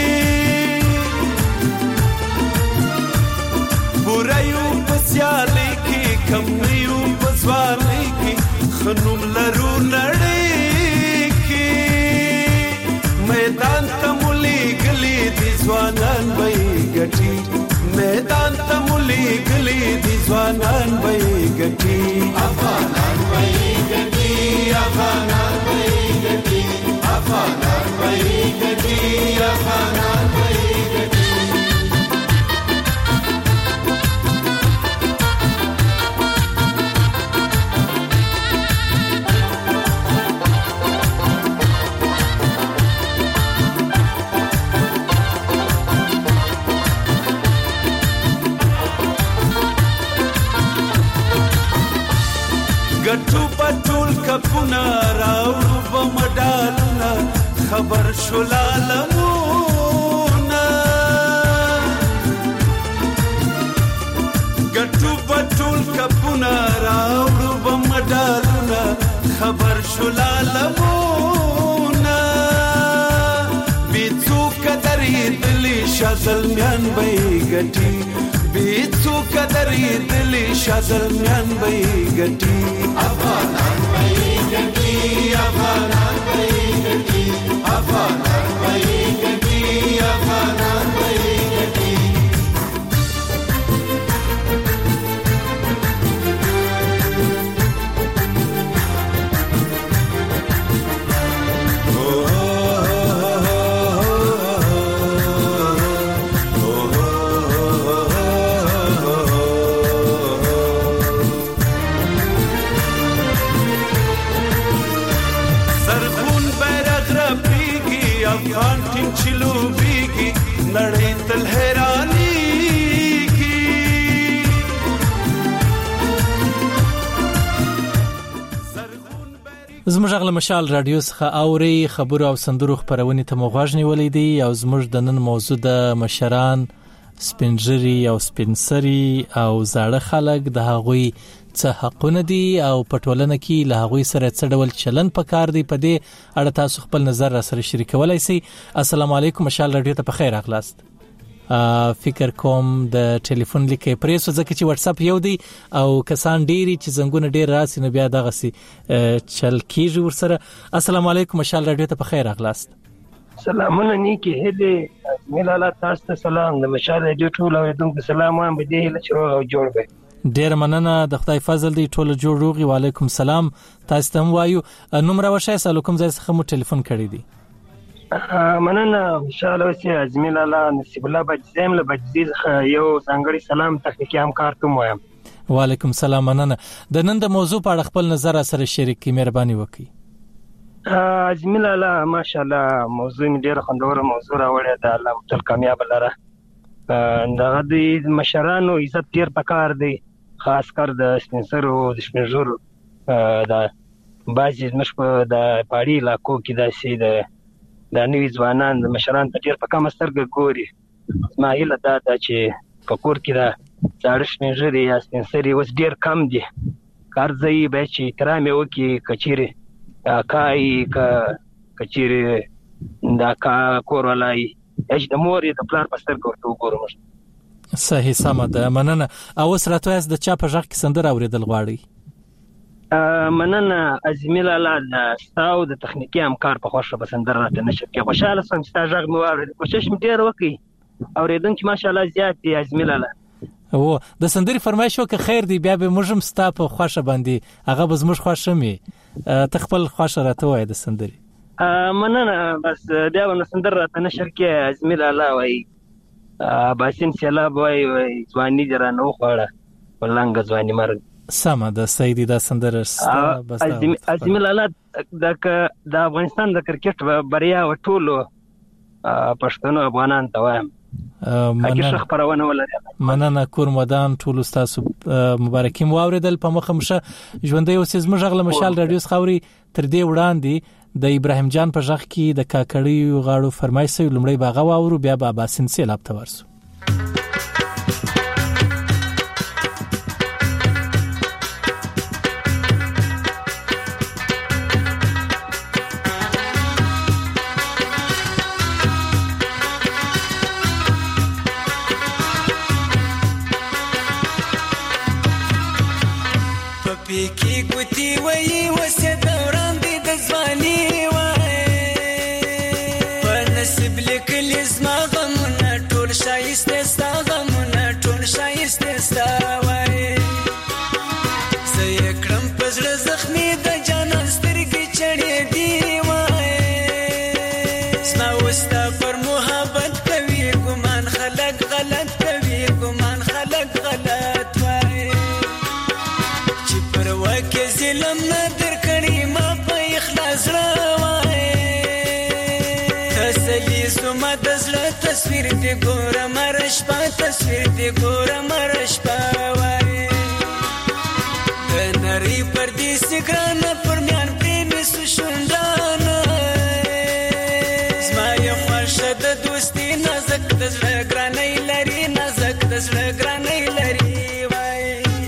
بورایو پسیالی کی کم نیو پزوالی کی خنوم لرو نړۍ کی میدان تمولی گلی دی ځوانان وای ګټي میدان تمولی گلی دی ځوانان وای ګټي افغانان وای ګټي افغانان وای ګټي افغانان وای ګټي افغانان وای ګټي ګټو پټول کپونه راوړو بمډالونه خبر شولا لمونه ګټو پټول کپونه راوړو بمډالونه خبر شولا لمونه بیڅو قدرې دلی شازل میان بې ګټي بیڅو قدرې دلی شازل میان بې ګټي افغانان بې ګټي افغانان بې ګټي افغانان بې ګټي افغانان بې ګټي زموږ غل مشال رادیو څخه اوري خبرو او سندرو خبرونه ته موغاژنی ولیدي او زموږ د نن موضوع د مشران سپینجری او سپینسری او زاړه خلک د هغوی څه حقونه دي او پټولنه کې له هغوی سره څه ډول چلن پکار دی په دې اړه تاسو خپل نظر را سره شریکولای شئ. السلام علیکم مشال رادیو ته بخیر اغلاست. فکر کوم د ټلیفون لیکې پریسو ځکه چې واتس اپ یو دی او کسان ډیری چې زنګونه ډیر راسي نو بیا دغه سي چل کیږي ورسره. السلام علیکم مشال رادیو ته بخیر اغلاست. سلامونه نیکی هله ملاله تاسو ته سلام د مشال رادیو ټول اوریدونکو سلام وایم به دې له چرو جوړ به ډیر مننه د خدای فضل دی ټول جوړ روغي. وعلیکم السلام تاسو ته وایو نمبر وشای سلام زای څخه مو ټلیفون کړی دی. مننه انشاءالله چې ازمیل الله نصیب الله بجزم له بجزیز یو څنګه سلام تخنیکی همکار ته وایم. وعلیکم السلام مننه د نن د موضوع په اړه خپل نظر سره شریک کی مهرباني وکړئ. ازمیل الله ماشاءالله موضوع ډیر خوندور موضوع راوړی دا الله تل کامیاب لره. دا د مشرانو عزت ډیر پکار دی خاص کر د سپینسرو د شپږورو دا بازي مش په د پاړی علاقو کې داسې د نوی ځوانان د مشران ته ډیر په کم سترګه ګوري. اسماعیل دا چې په کور کې دا ځاړ شپږوري یا سپینسري اوس ډیر کم دي. کارځي به چې احترام وکړي کچيري کای کچيري دا کا کور ولای اج د مورې د پلان پستر کوته وګورم. صحیح سم ده مننه. او سره تاسو د چا په ځخ کې سندر اوریدل غواړي؟ مننه ازمیل الله د ستاو د تخنیکی همکار په خوښه بسندر راته نشر کې خوشاله سم چې تاسو غو اورید کوشش مې ډیر وکړي اوریدونکو ماشاءالله زیات دي ازمیل الله. او د سندري فرمایش وکړه خیر دی بیا به موږ هم ستا په خوښه باندې هغه به زموږ خوښه مې تخپل خوښه راته وای د سندري. مننه بس دا ونه سندر راته نشر کې ازمیل الله وای باسین سیلاب وای ځواني درانه خوړه ولنګ ځواني مرګ سما د سیدی دا سندر بس ازمیل الله د افغانستان د کرکټ بریا او ټولو پښتنو افغانان ته وایم مننه کور مدان ټول تاسو مبارکي مو اوریدل په مخه مشه ژوندې اوسې زموږ غل مشال رادیو خوري تر دې وړاندې د ابراهیم جان په ځخ کې د کاکړی غاړو فرمایش لومړی باغه واورو بیا به باسن سیلاب ته ورسو. تصویر دی ګوره مرش په تصویر دی ګوره مرش په وای د نری پردیسی ګرانه پر میان پرېمې سو شونډانه زما یې خوښه د دوستي نازک د زړه ګرانۍ لري نازک د زړه ګرانۍ لري وای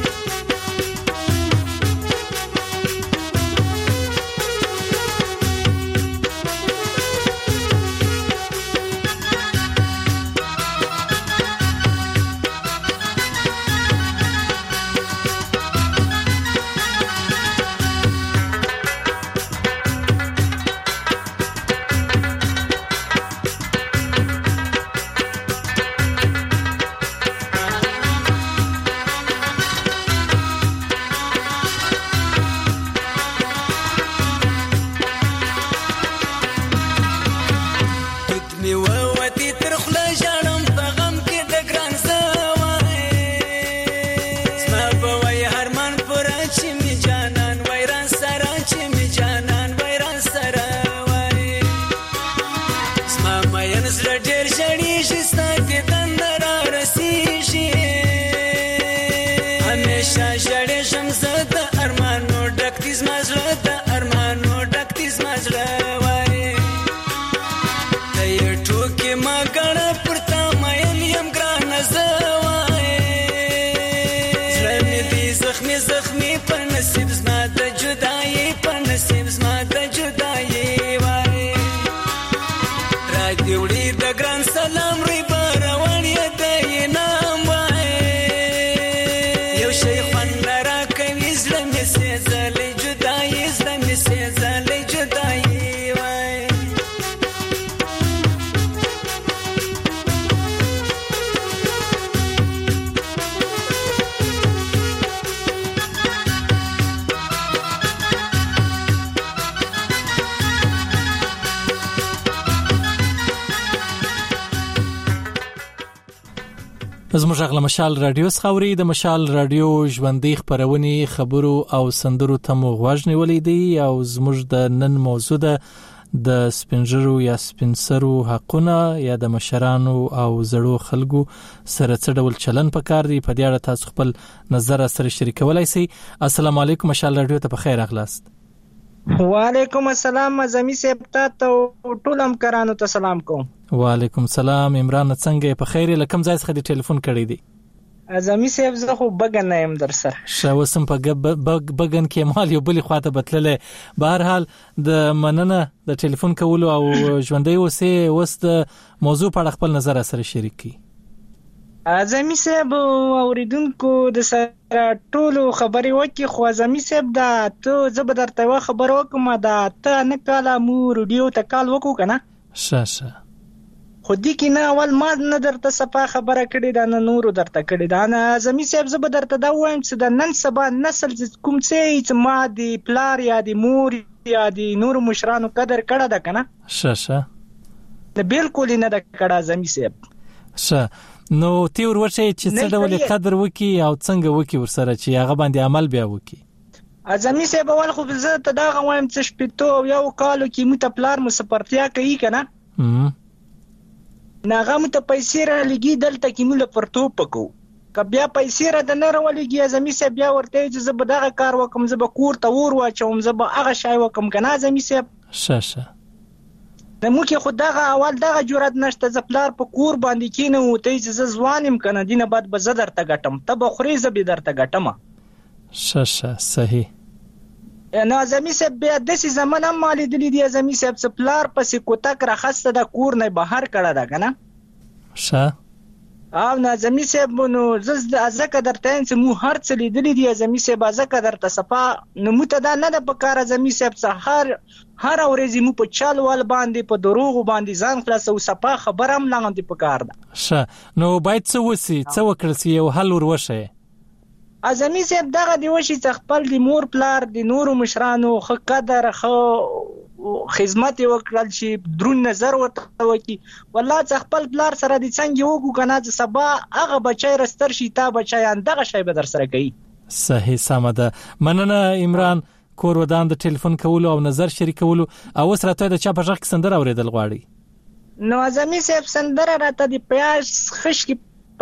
زموږ غږ مشال رادیو خوري د مشال رادیو ژوندۍ خبرونه خبرو او سندرو ته مو غوږ نیولې دي او زموږ د نن موضوع د سپینجرو یا سپینسرو حقونه یا د مشرانو او زړو خلکو سره څه ډول چلن پکار دي په دې اړه تاسو خپل نظر سره شریکولای شئ. السلام علیکم مشال رادیو ته په خیر اغلاست. وعلیکم السلام زمي صاحب ته ټول همکارانو ته سلام کوم. وعلیکم السلام عمران څنګه په خیر لکم ځای څخه د ټلیفون کړی دی؟ زمي صاحب زه خو بګن نه يم در سره شاوسم په بګن کې مال یو بلی خواته بتلله بهر حال د مننه د ټلیفون کولو او ژوندۍ اوسه وست موضوع په خپل نظر سره شریک کی. زمي صاحب اوریدونکو د سره ټولو خبرې وکي خو زمي صاحب دا ته زه به درته خبر وکم دا ته نه کاله مو رادیو ته کال وکړو کنه شاشه خو دې کې نه اول ما نه درته صفه خبره کړې دا نه نورو درته کړې دا نه زمي صاحب زه به درته دا وایم چې د نن سبا نسل کوم څه ما دی پلار یا دی مور یا دی نور مشرانو قدر کړه دا کنه شاشه نه بالکل نه دا کړه زمي صاحب شه نو تی ورورشي چې څه ډول قدر وکي او څنګه وکي ورسره چې هغه باندې عمل بیا وکي. ازمي صاحب اول خو زه ته دا غوایم چې شپټو یو کالو کې متپلار مو سپورتیا کوي کنه ناغه مت پیسې را لګي دلته کې مولا پرتو پکو ک بیا پیسې را د نه راولګي ازمي صاحب بیا ورته چې زه به دغه کار وکم زه به کور ته ور واچوم زه به هغه شای وکم کنه ازمي صاحب شاشه د موکه خدغه اول دغه جرأت نشته زپلار په کور باندې کینه وته چې ز ځوانم کنه دینه بعد به زدر ته غټم ته به خوري ز به درته غټم شاشه صحیح نه زمي صاحب بیا د سې زمانه مالي دلی دی زمي صاحب سپلار پسې کوتک راخسته د کور نه بهر کړه دا کنه شه او نه زمي صاحب نو زز ازکه درته چې مو هر څه لیدلی دی زمي صاحب ازکه درته صفه نو مت دا نه د پکاره زمي صاحب سحر هر ورځ مو په چال وال باندې په دروغ باندې ځان خلاص او صفه خبرم لاندې پکار ده شه نو باید څه وسی څه وکړ سی یو حل وروشه ازمي صاحب دغه دی وشي چې خپل د مور پلار د نورو مشرانو خو قدر خو خدمت وکړل شي درون نظر ورته وکي والله چې خپل پلار سره د څنګه وګو کنه چې سبا هغه بچای رستر شي تا بچای دغه شی به در سره کوي. صحیح سمده مننه عمران کور ودان د ټلیفون کولو او نظر شریکولو او سره ته د چا په ځخ کې سندره اوریدل غواړي. نو ازمي صاحب سندره راته د پیاز خشکی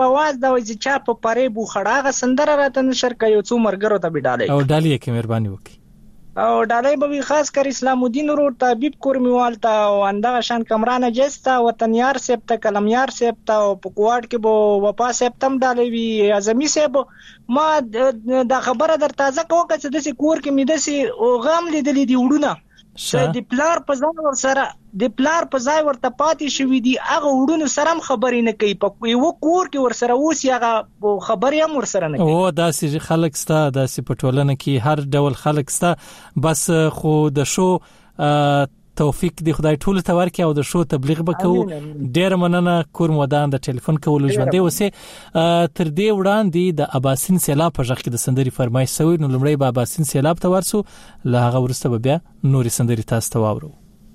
په आवाज دا وایي چې چا په پرې بو خړاغه سندره راته نشر کوي یو څو مرګرو ته بډالې او ډالۍ کې مهرباني وکړي او ډالۍ به خاص کر اسلام الدین ورور ته حبیب کورمیوال ته او اندغه شان کمران جستا وطنیار سیب ته کلمیار سیب ته او په کوټ کې بو وپا سیب تم ډالۍ وی اعظمي سیب ما دا خبره در تازه کوکه چې د کور کې مې دسي او غام لیدلې دی وډونه د پلار په ځای ورته پاتې شوې دي هغه وډونو سره خبرې نه کوي په یو کور کې ورسره اوس هغه خبرې هم ورسره نه کوي او داسې خلک ستا داسې په ټولنه کې هر ډول خلک ستا بس خو د شو توفیق دی خدای ټول ته ورکړي او د شو تبلیغ وکړو ډیر مننه کور مودان د ټلیفون کول ژوندې وسه تر دې وړاندې د اباسین سیلاب په ځخ کې د سندري فرمایش سوي نو لمړی به اباسین سیلاب ته ورسو له هغه ورسته بیا نوري سندري تاسو ته واورو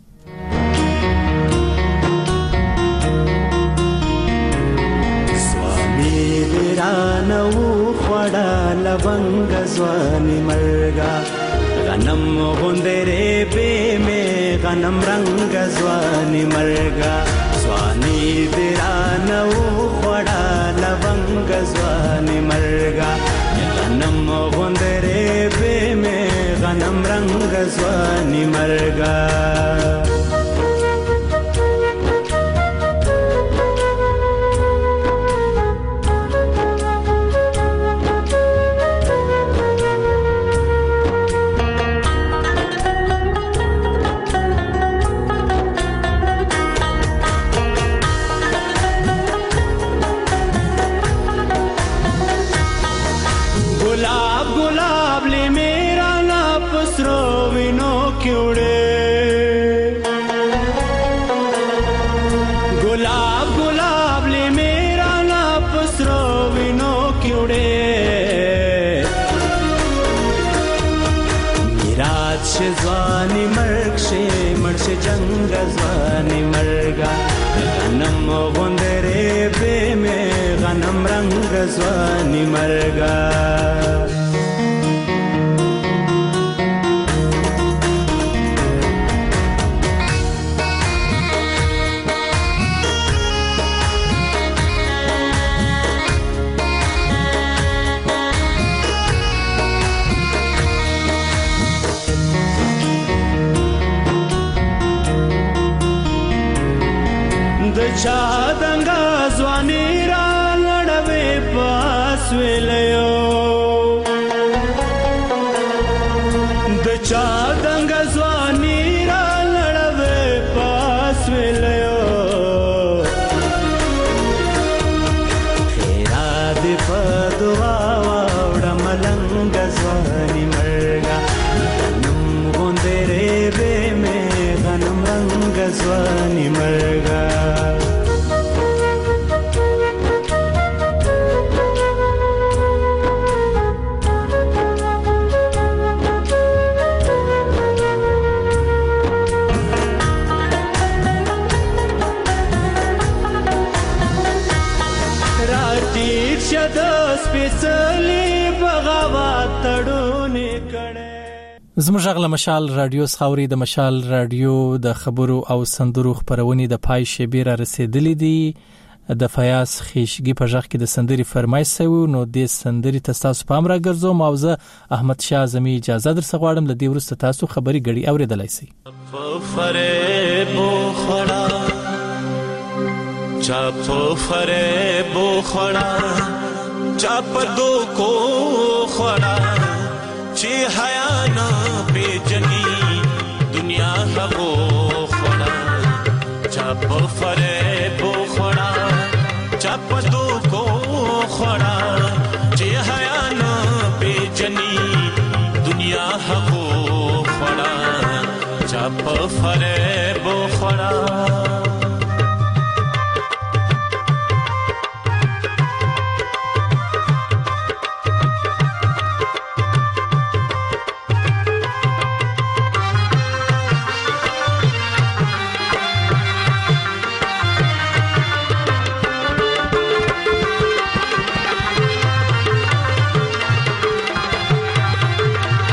سوامي ورانو خړا لونګ ځواني مرګا غنم غوندره به مې غنم رنگ ځواني مرګا ځواني ورانو خړا لونګ ځواني مرګا غنم غوندره به مې غنم رنگ ځواني مرګا ځواني مرګ شه مرشه جنگ ځواني مرګا غنم غوندره به مې غنم رنگ ځواني مرګا چا دنګا ځواني را لړوي پاس ویلو د چا دنګا ځواني را لړوي پاس ویلو خیرا دې په دعا وړ ملنګ ځواني مرګا غنم غوندره به مې غنم رنگ ځواني مرګا زموږ غل مشال رادیو خاوري د مشال رادیو د خبرو او سندرو خبرونې د پای شبيره رسیدلې دي د فیاض خیشګي په ځخ کې د سندري فرمایش سوي نو د سندري تاسو پام را ګرځو موزه احمد شاه زمي اجازه در څغواړم د دې ورسته تاسو خبري غړي اوریدلای شي چاپ فریب خړا چاپ دو کو خړا چې حیا نه پیجنی دنیا هغو خړا چاپ فریب خړا چاپ دو کو خړا چې حیا نه پیجنی دنیا هغو خړا چاپ فریب خړا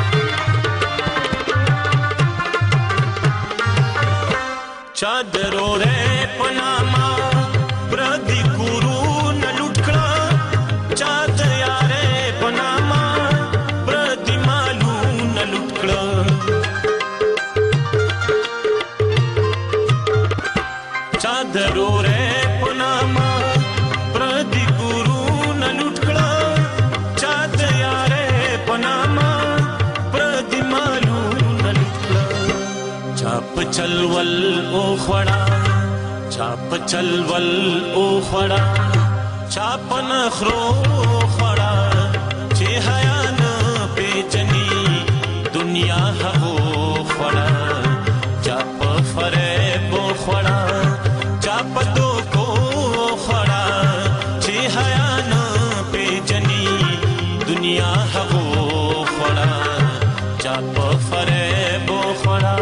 چادرو مالونه لټلا چاپ چلول او خړا چاپ چلول او خړا چاپ نخرو خړا چې حیا نه پیچني دنیا هغو خړا چاپ فریب خړا چاپ دوکو خړا چې حیا نه پیچني دنیا هغو خړا چاپ فریب خړا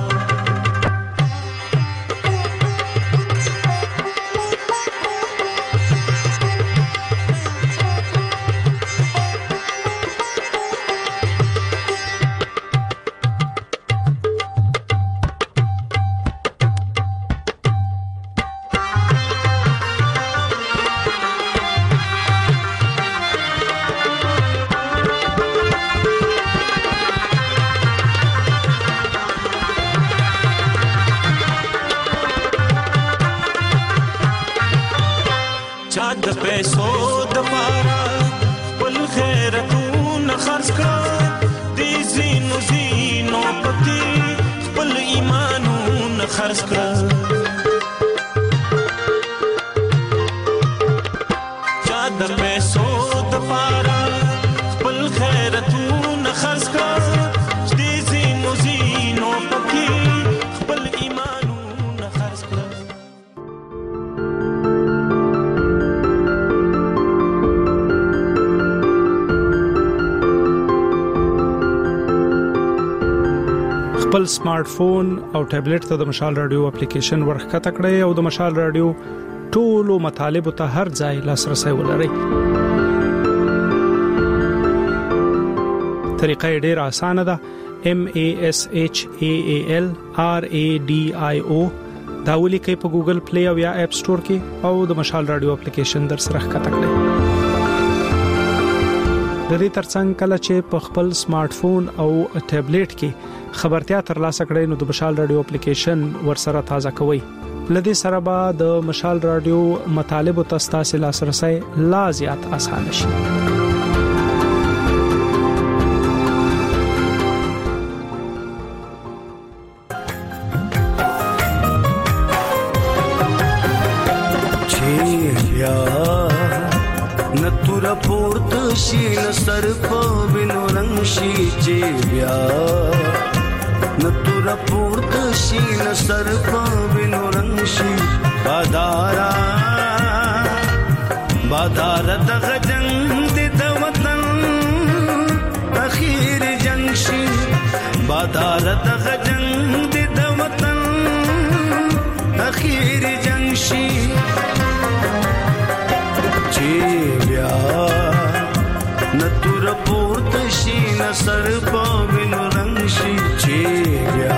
خپل سمارټ فون او ټابلیټ ته د مشال رادیو اپلیکیشن ورخته کړئ او د مشال رادیو ټولو مطالب ته هر ځای لاسرسي ولرئ. طریقه ډېره اسانه ده. MASHALRADIO دا ولیکئ په ګوګل پلی او یا اپ سٹور کې او د مشال رادیو اپلیکیشن در سره ښکته کړئ. د دې ترڅنګ کله چې په خپل سمارټ فون او ټابلیټ کې خبرتیا ترلاسه کړئ نو د مشال رادیو اپلیکیشن ورسره تازه کوئ. لدې سره به د مشال رادیو مطالب او تاسو لاسرسي لا زیات آسان شي. نتورا پورت شین سر په وینو رنگ شي چې بیا نتورا پورت شین سر په وینو رنگ شي بادار دغه جنگ د وطن اخیر جنگ شي بادار دغه جنگ د وطن اخیر جنگ شي نتور پورت شین سر په وینو رنگ شي چې بیا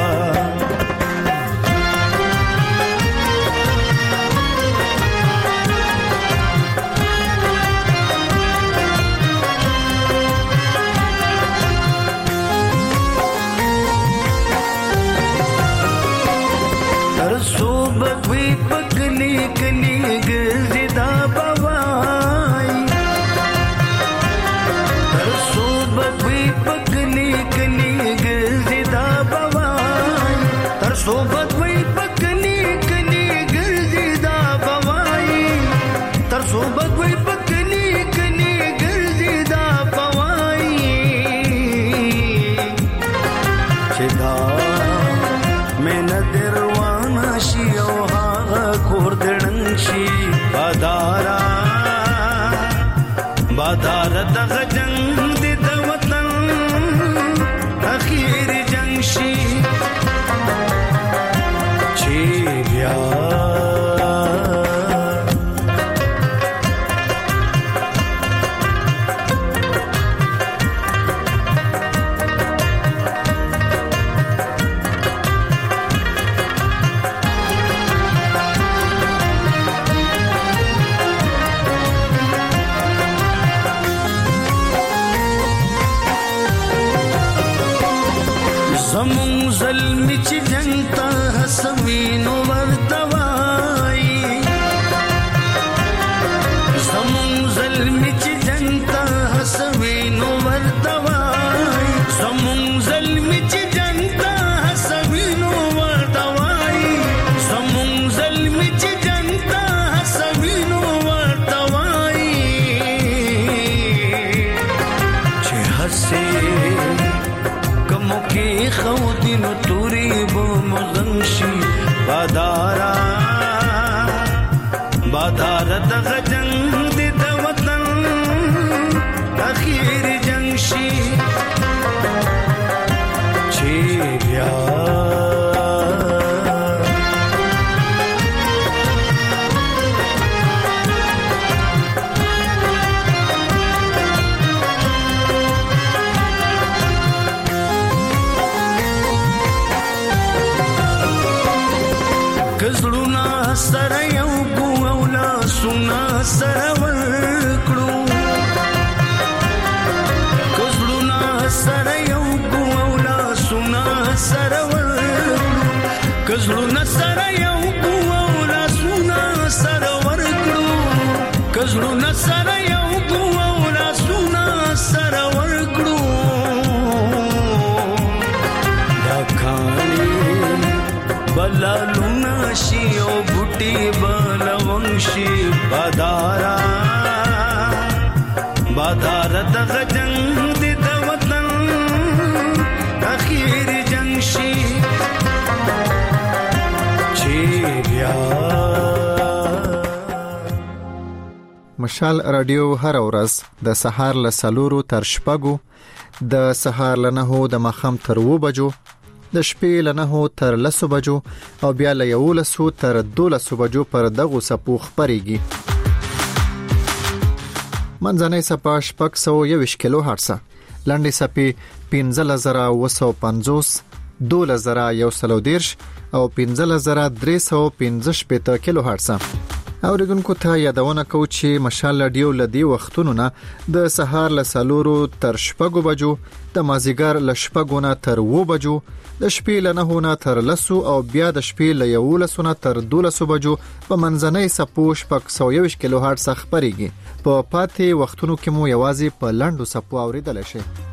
تر صوبت وی پکلی کلی ګرځي دا صوبت وی پکنی کنی ګرځي دا بوای تر صوبت وی پکنی کنی ګرځي دا بوای چې دا مې ندروانه شي او هغه کور دړن شي بادار دغه جنگ د وطن اخیر جنگ شي زمون ظلم چې جنتا حسوینو ورتوای زمون ظلم چې جنتا حسوینو ورتوای زمون کې خو دینو توري بو مغنشي بادارا دغه جنگ د وطن اخیر جنگ شي چې بیا کزړونا سره یو ګوولا سنا سره ورکړو کزړونا سره یو ګوولا سنا سره ورکړو کزړونا سره یو ګوولا سنا سره ورکړو کزړونا سره یو ګوولا سنا سره ورکړو دا کانی بلالونا شي او بوټي بلونشي بادارا دغه جنگ د وطن اخیر جنگ شي چې بیا مشال رادیو هر ورځ د سهار له 4 تر 6 د سهار له 9 د مخام تر 2 بجو د شپې له 9 تر 10 بجو او بیا له 11 تر 12 بجو پر دغه سپو خبريږي منځنۍ سپا 621 کیلو هرتز لاندې سپي 15950 12110 او 15315 کیلو هرتز اوریدونکو ته یادونه کوم چې مشال رادیو لدی وختونو نه د سهار له 4 تر 6 بجو د مازیګر له 6 نه تر 2 بجو د شپې له 9 نه تر 10 او بیا د شپې له 11 نه تر 12 بجو په منځنۍ سپو 621 کیلو هرتز خبريږي په پاتې وختونو کې مو یوازې په لاندو سپو اوریدل شي